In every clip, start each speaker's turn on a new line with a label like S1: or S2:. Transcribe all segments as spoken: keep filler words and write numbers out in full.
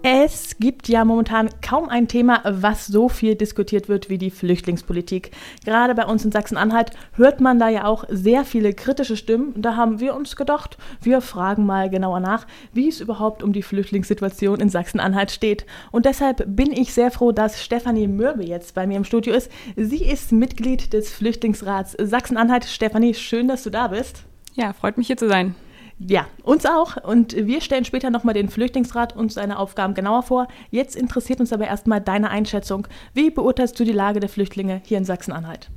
S1: Es gibt ja momentan kaum ein Thema, was so viel diskutiert wird wie die Flüchtlingspolitik. Gerade bei uns in Sachsen-Anhalt hört man da ja auch sehr viele kritische Stimmen. Da haben wir uns gedacht, wir fragen mal genauer nach, wie es überhaupt um die Flüchtlingssituation in Sachsen-Anhalt steht. Und deshalb bin ich sehr froh, dass Stefanie Mürbe jetzt bei mir im Studio ist. Sie ist Mitglied des Flüchtlingsrats Sachsen-Anhalt. Stefanie, schön, dass du da bist.
S2: Ja, freut mich hier zu sein.
S1: Ja, uns auch. Und wir stellen später nochmal den Flüchtlingsrat und seine Aufgaben genauer vor. Jetzt interessiert uns aber erstmal deine Einschätzung. Wie beurteilst du die Lage der Flüchtlinge hier in Sachsen-Anhalt?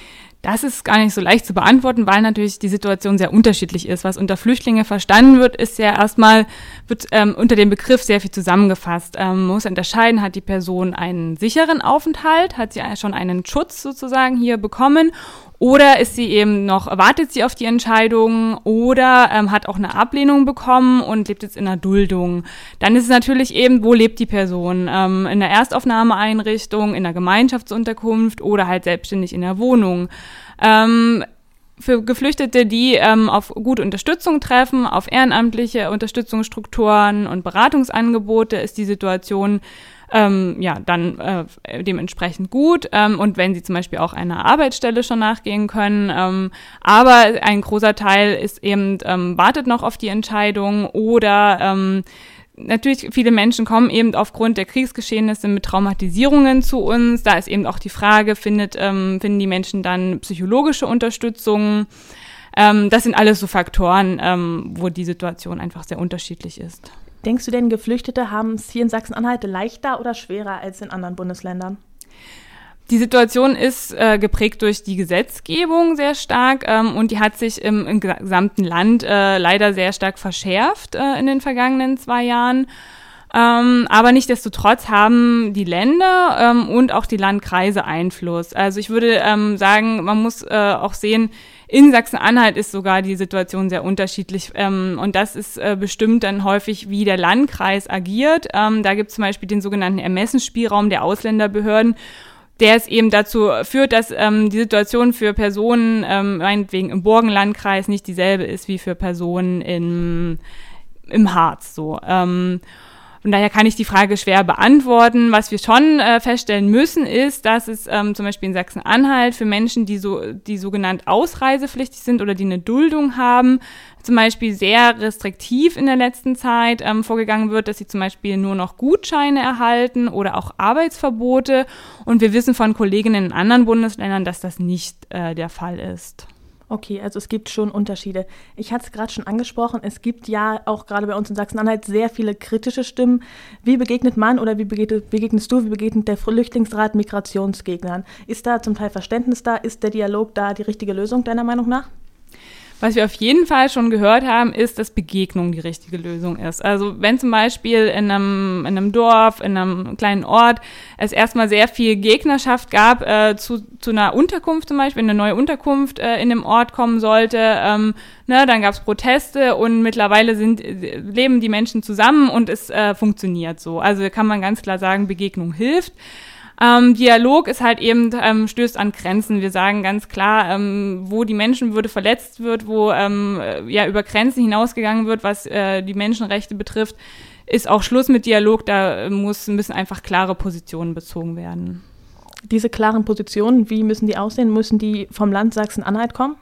S2: Das ist gar nicht so leicht zu beantworten, weil natürlich die Situation sehr unterschiedlich ist. Was unter Flüchtlinge verstanden wird, ist ja erstmal, wird ähm, unter dem Begriff sehr viel zusammengefasst. Ähm, man muss unterscheiden, hat die Person einen sicheren Aufenthalt, hat sie schon einen Schutz sozusagen hier bekommen, oder ist sie eben noch, wartet sie auf die Entscheidung oder ähm, hat auch eine Ablehnung bekommen und lebt jetzt in einer Duldung. Dann ist es natürlich eben, wo lebt die Person? Ähm, in einer Erstaufnahmeeinrichtung, in einer Gemeinschaftsunterkunft oder halt selbstständig in der Wohnung. Ähm, für Geflüchtete, die ähm, auf gute Unterstützung treffen, auf ehrenamtliche Unterstützungsstrukturen und Beratungsangebote, ist die Situation Ähm, ja, dann äh, dementsprechend gut ähm, und wenn sie zum Beispiel auch einer Arbeitsstelle schon nachgehen können. Ähm, aber ein großer Teil ist eben, ähm, wartet noch auf die Entscheidung oder ähm, natürlich viele Menschen kommen eben aufgrund der Kriegsgeschehnisse mit Traumatisierungen zu uns. Da ist eben auch die Frage, findet, ähm, finden die Menschen dann psychologische Unterstützung? Ähm, das sind alles so Faktoren, ähm, wo die Situation einfach sehr unterschiedlich ist.
S1: Denkst du denn, Geflüchtete haben es hier in Sachsen-Anhalt leichter oder schwerer als in anderen Bundesländern?
S2: Die Situation ist äh, geprägt durch die Gesetzgebung sehr stark ähm, und die hat sich im, im gesamten Land äh, leider sehr stark verschärft äh, in den vergangenen zwei Jahren. Ähm, aber nichtsdestotrotz haben die Länder ähm, und auch die Landkreise Einfluss. Also ich würde ähm, sagen, man muss äh, auch sehen, in Sachsen-Anhalt ist sogar die Situation sehr unterschiedlich ähm, und das ist äh, bestimmt dann häufig, wie der Landkreis agiert. Ähm, da gibt es zum Beispiel den sogenannten Ermessensspielraum der Ausländerbehörden, der es eben dazu führt, dass ähm, die Situation für Personen, ähm, meinetwegen im Burgenlandkreis, nicht dieselbe ist wie für Personen in, im Harz. So. Ähm, Von daher kann ich die Frage schwer beantworten. Was wir schon äh, feststellen müssen, ist, dass es ähm, zum Beispiel in Sachsen-Anhalt für Menschen, die so, die sogenannt ausreisepflichtig sind oder die eine Duldung haben, zum Beispiel sehr restriktiv in der letzten Zeit ähm, vorgegangen wird, dass sie zum Beispiel nur noch Gutscheine erhalten oder auch Arbeitsverbote. Und wir wissen von Kolleginnen in anderen Bundesländern, dass das nicht äh, der Fall ist.
S1: Okay, also es gibt schon Unterschiede. Ich hatte es gerade schon angesprochen, es gibt ja auch gerade bei uns in Sachsen-Anhalt sehr viele kritische Stimmen. Wie begegnet man oder wie begegnet, begegnest du, wie begegnet der Flüchtlingsrat Migrationsgegnern? Ist da zum Teil Verständnis da? Ist der Dialog da die richtige Lösung deiner Meinung nach?
S2: Was wir auf jeden Fall schon gehört haben, ist, dass Begegnung die richtige Lösung ist. Also wenn zum Beispiel in einem, in einem Dorf, in einem kleinen Ort es erstmal sehr viel Gegnerschaft gab äh, zu, zu einer Unterkunft zum Beispiel, wenn eine neue Unterkunft äh, in dem Ort kommen sollte, ähm, ne, dann gab es Proteste und mittlerweile sind, leben die Menschen zusammen und es äh, funktioniert so. Also kann man ganz klar sagen, Begegnung hilft. Ähm, Dialog ist halt eben, ähm, stößt an Grenzen. Wir sagen ganz klar, ähm, wo die Menschenwürde verletzt wird, wo ähm, ja über Grenzen hinausgegangen wird, was äh, die Menschenrechte betrifft, ist auch Schluss mit Dialog. Da muss, müssen einfach klare Positionen bezogen werden.
S1: Diese klaren Positionen, wie müssen die aussehen? Müssen die vom Land Sachsen-Anhalt kommen?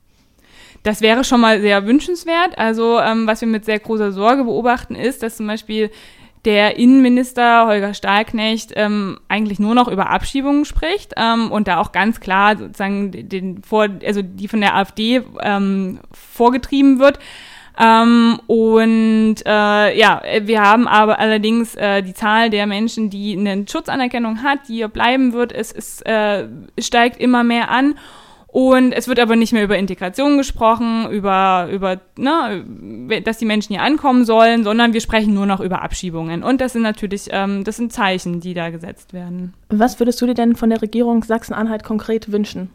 S2: Das wäre schon mal sehr wünschenswert. Also ähm, was wir mit sehr großer Sorge beobachten, ist, dass zum Beispiel der Innenminister Holger Stahlknecht ähm, eigentlich nur noch über Abschiebungen spricht ähm, und da auch ganz klar sozusagen den vor, also die von der AfD ähm, vorgetrieben wird. Ähm, und äh, ja, wir haben aber allerdings äh, die Zahl der Menschen, die eine Schutzanerkennung hat, die hier bleiben wird, es, es äh, steigt immer mehr an. Und es wird aber nicht mehr über Integration gesprochen, über, über ne, dass die Menschen hier ankommen sollen, sondern wir sprechen nur noch über Abschiebungen. Und das sind natürlich, ähm, das sind Zeichen, die da gesetzt werden.
S1: Was würdest du dir denn von der Regierung Sachsen-Anhalt konkret wünschen?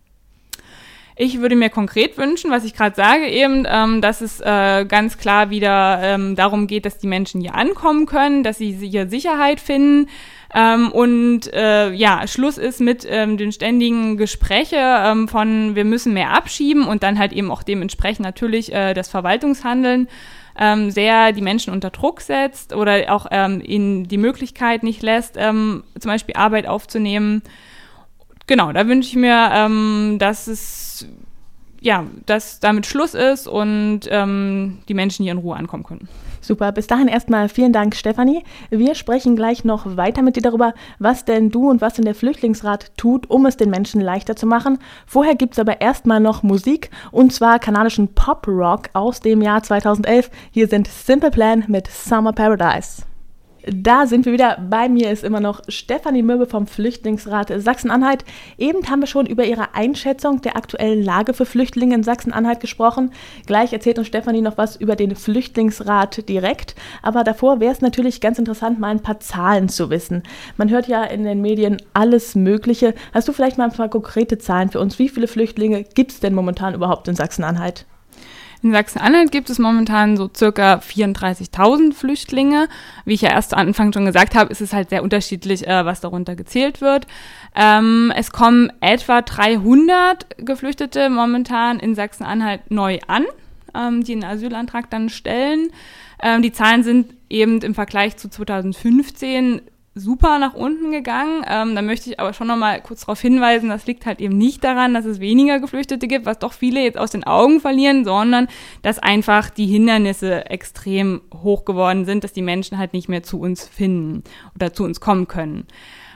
S2: Ich würde mir konkret wünschen, was ich gerade sage, eben, ähm, dass es äh, ganz klar wieder ähm, darum geht, dass die Menschen hier ankommen können, dass sie hier Sicherheit finden. Ähm, und äh, ja, Schluss ist mit ähm, den ständigen Gespräche ähm, von wir müssen mehr abschieben und dann halt eben auch dementsprechend natürlich äh, das Verwaltungshandeln ähm, sehr die Menschen unter Druck setzt oder auch ähm, ihnen die Möglichkeit nicht lässt, ähm, zum Beispiel Arbeit aufzunehmen. Genau, da wünsche ich mir, ähm, dass es ja, dass damit Schluss ist und ähm, die Menschen hier in Ruhe ankommen können.
S1: Super, bis dahin erstmal vielen Dank, Stefanie. Wir sprechen gleich noch weiter mit dir darüber, was denn du und was denn der Flüchtlingsrat tut, um es den Menschen leichter zu machen. Vorher gibt es aber erstmal noch Musik, und zwar kanadischen Pop-Rock aus dem Jahr zweitausendelf. Hier sind Simple Plan mit Summer Paradise. Da sind wir wieder. Bei mir ist immer noch Stefanie Mürbe vom Flüchtlingsrat Sachsen-Anhalt. Eben haben wir schon über ihre Einschätzung der aktuellen Lage für Flüchtlinge in Sachsen-Anhalt gesprochen. Gleich erzählt uns Stefanie noch was über den Flüchtlingsrat direkt. Aber davor wäre es natürlich ganz interessant, mal ein paar Zahlen zu wissen. Man hört ja in den Medien alles Mögliche. Hast du vielleicht mal ein paar konkrete Zahlen für uns? Wie viele Flüchtlinge gibt es denn momentan überhaupt in Sachsen-Anhalt?
S2: In Sachsen-Anhalt gibt es momentan so circa vierunddreißigtausend Flüchtlinge. Wie ich ja erst am Anfang schon gesagt habe, ist es halt sehr unterschiedlich, äh, was darunter gezählt wird. Ähm, es kommen etwa dreihundert Geflüchtete momentan in Sachsen-Anhalt neu an, ähm, die einen Asylantrag dann stellen. Ähm, die Zahlen sind eben im Vergleich zu zweitausendfünfzehn super nach unten gegangen. Ähm, da möchte ich aber schon noch mal kurz darauf hinweisen, das liegt halt eben nicht daran, dass es weniger Geflüchtete gibt, was doch viele jetzt aus den Augen verlieren, sondern dass einfach die Hindernisse extrem hoch geworden sind, dass die Menschen halt nicht mehr zu uns finden oder zu uns kommen können.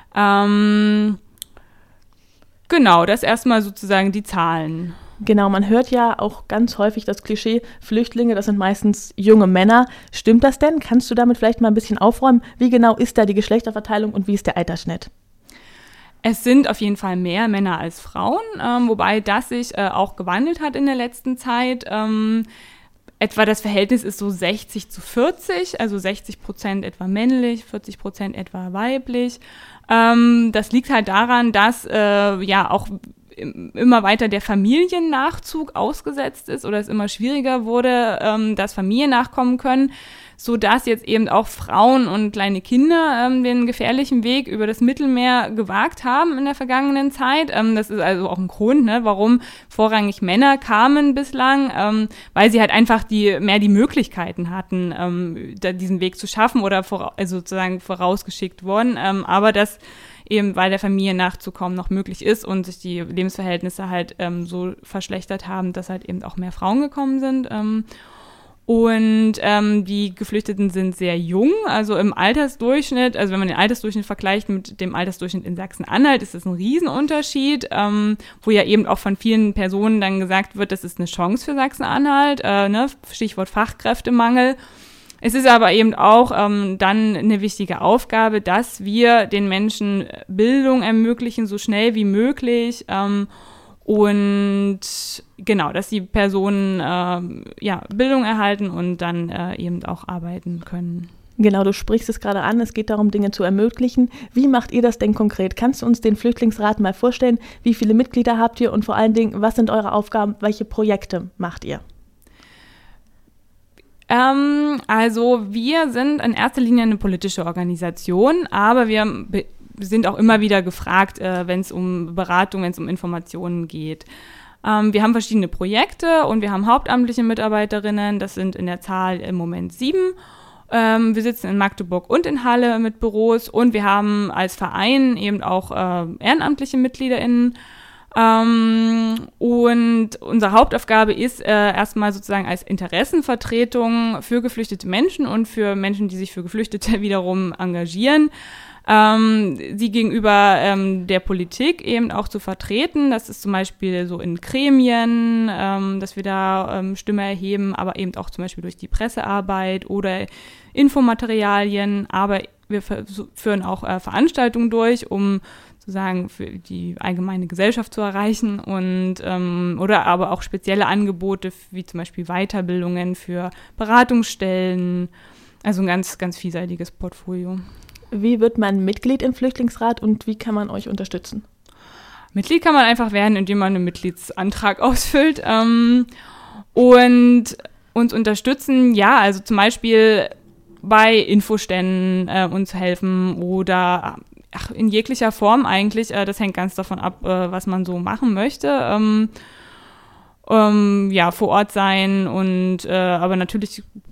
S2: Ähm, genau, das erstmal sozusagen die Zahlen.
S1: Genau, man hört ja auch ganz häufig das Klischee, Flüchtlinge, das sind meistens junge Männer. Stimmt das denn? Kannst du damit vielleicht mal ein bisschen aufräumen? Wie genau ist da die Geschlechterverteilung und wie ist der Altersschnitt?
S2: Es sind auf jeden Fall mehr Männer als Frauen, ähm, wobei das sich äh, auch gewandelt hat in der letzten Zeit. Ähm, etwa das Verhältnis ist so sechzig zu vierzig, also sechzig Prozent etwa männlich, vierzig Prozent etwa weiblich. Ähm, das liegt halt daran, dass äh, ja auch immer weiter der Familiennachzug ausgesetzt ist oder es immer schwieriger wurde, ähm, dass Familien nachkommen können, so dass jetzt eben auch Frauen und kleine Kinder ähm, den gefährlichen Weg über das Mittelmeer gewagt haben in der vergangenen Zeit. Ähm, das ist also auch ein Grund, ne, warum vorrangig Männer kamen bislang, ähm, weil sie halt einfach die mehr die Möglichkeiten hatten, ähm, da diesen Weg zu schaffen oder vor, also sozusagen vorausgeschickt wurden. Ähm, aber das eben weil der Familie nachzukommen noch möglich ist und sich die Lebensverhältnisse halt ähm, so verschlechtert haben, dass halt eben auch mehr Frauen gekommen sind. Ähm, und ähm, die Geflüchteten sind sehr jung, also im Altersdurchschnitt, also wenn man den Altersdurchschnitt vergleicht mit dem Altersdurchschnitt in Sachsen-Anhalt, ist das ein Riesenunterschied, ähm, wo ja eben auch von vielen Personen dann gesagt wird, das ist eine Chance für Sachsen-Anhalt, äh, ne? Stichwort Fachkräftemangel. Es ist aber eben auch ähm, dann eine wichtige Aufgabe, dass wir den Menschen Bildung ermöglichen, so schnell wie möglich ähm, und genau, dass die Personen äh, ja, Bildung erhalten und dann äh, eben auch arbeiten können.
S1: Genau, du sprichst es gerade an, es geht darum, Dinge zu ermöglichen. Wie macht ihr das denn konkret? Kannst du uns den Flüchtlingsrat mal vorstellen? Wie viele Mitglieder habt ihr und vor allen Dingen, was sind eure Aufgaben? Welche Projekte macht ihr?
S2: Ähm, also wir sind in erster Linie eine politische Organisation, aber wir be- sind auch immer wieder gefragt, äh, wenn es um Beratung, wenn es um Informationen geht. Ähm, wir haben verschiedene Projekte und wir haben hauptamtliche Mitarbeiterinnen, das sind in der Zahl im Moment sieben. Ähm, wir sitzen in Magdeburg und in Halle mit Büros und wir haben als Verein eben auch äh, ehrenamtliche MitgliederInnen. Ähm, und unsere Hauptaufgabe ist äh, erstmal sozusagen als Interessenvertretung für geflüchtete Menschen und für Menschen, die sich für Geflüchtete wiederum engagieren, ähm, sie gegenüber ähm, der Politik eben auch zu vertreten. Das ist zum Beispiel so in Gremien, ähm, dass wir da ähm, Stimme erheben, aber eben auch zum Beispiel durch die Pressearbeit oder Infomaterialien. Aber wir führen auch äh, Veranstaltungen durch, um sozusagen für die allgemeine Gesellschaft zu erreichen und ähm, oder aber auch spezielle Angebote wie zum Beispiel Weiterbildungen für Beratungsstellen, also ein ganz, ganz vielseitiges Portfolio.
S1: Wie wird man Mitglied im Flüchtlingsrat und wie kann man euch unterstützen?
S2: Mitglied kann man einfach werden, indem man einen Mitgliedsantrag ausfüllt ähm, und uns unterstützen, ja, also zum Beispiel bei Infoständen äh, uns helfen oder ach, in jeglicher Form eigentlich. Äh, das hängt ganz davon ab, äh, was man so machen möchte. Ähm, ähm, ja, vor Ort sein und äh, aber natürlich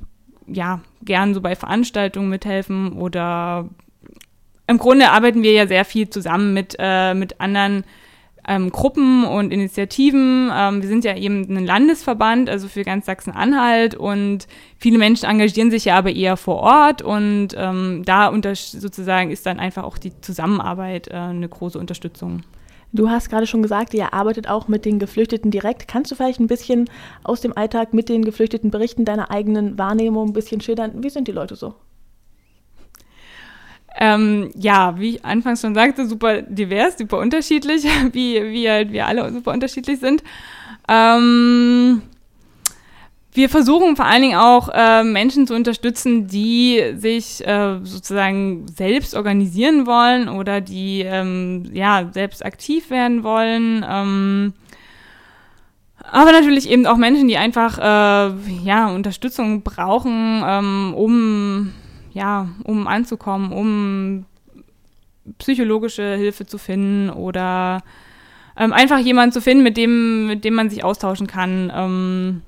S2: ja, gern so bei Veranstaltungen mithelfen oder im Grunde arbeiten wir ja sehr viel zusammen mit, äh, mit anderen ähm, Gruppen und Initiativen. Ähm, wir sind ja eben ein Landesverband, also für ganz Sachsen-Anhalt, und viele Menschen engagieren sich ja aber eher vor Ort, und ähm, da unter- sozusagen ist dann einfach auch die Zusammenarbeit äh, eine große Unterstützung.
S1: Du hast gerade schon gesagt, ihr arbeitet auch mit den Geflüchteten direkt. Kannst du vielleicht ein bisschen aus dem Alltag mit den Geflüchteten berichten, deiner eigenen Wahrnehmung ein bisschen schildern? Wie sind die Leute so?
S2: Ähm, ja, wie ich anfangs schon sagte, super divers, super unterschiedlich, wie, wie halt wir alle super unterschiedlich sind. Ähm, wir versuchen vor allen Dingen auch äh, Menschen zu unterstützen, die sich äh, sozusagen selbst organisieren wollen oder die ähm, ja selbst aktiv werden wollen. Ähm, aber natürlich eben auch Menschen, die einfach äh, ja Unterstützung brauchen, ähm, um ja, um anzukommen, um psychologische Hilfe zu finden oder ähm, einfach jemanden zu finden, mit dem, mit dem man sich austauschen kann. Ähm,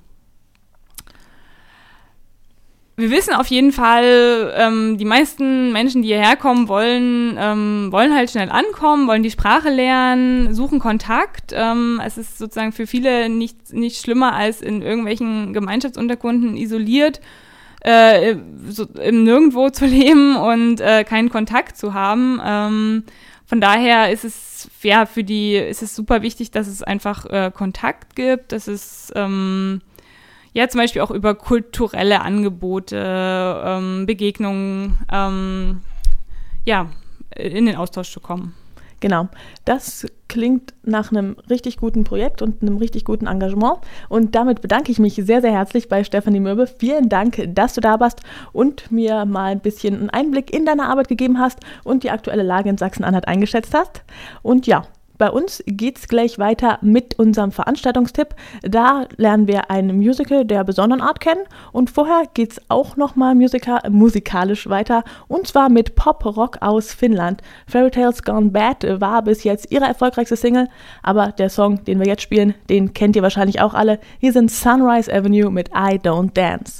S2: wir wissen auf jeden Fall, ähm, die meisten Menschen, die hierher kommen, wollen, ähm, wollen halt schnell ankommen, wollen die Sprache lernen, suchen Kontakt. Ähm, es ist sozusagen für viele nicht, nicht schlimmer, als in irgendwelchen Gemeinschaftsunterkunden isoliert Äh, so im Nirgendwo zu leben und äh, keinen Kontakt zu haben. Ähm, von daher ist es ja für die ist es super wichtig, dass es einfach äh, Kontakt gibt, dass es ähm, ja zum Beispiel auch über kulturelle Angebote, ähm, Begegnungen, ähm, ja in den Austausch zu kommen.
S1: Genau, das klingt nach einem richtig guten Projekt und einem richtig guten Engagement. Und damit bedanke ich mich sehr, sehr herzlich bei Stefanie Mürbe. Vielen Dank, dass du da warst und mir mal ein bisschen einen Einblick in deine Arbeit gegeben hast und die aktuelle Lage in Sachsen-Anhalt eingeschätzt hast. Und ja, bei uns geht's gleich weiter mit unserem Veranstaltungstipp. Da lernen wir ein Musical der besonderen Art kennen und vorher geht's auch nochmal musika- musikalisch weiter und zwar mit Pop-Rock aus Finnland. Fairy Tales Gone Bad war bis jetzt ihre erfolgreichste Single, aber der Song, den wir jetzt spielen, den kennt ihr wahrscheinlich auch alle. Hier sind Sunrise Avenue mit I Don't Dance.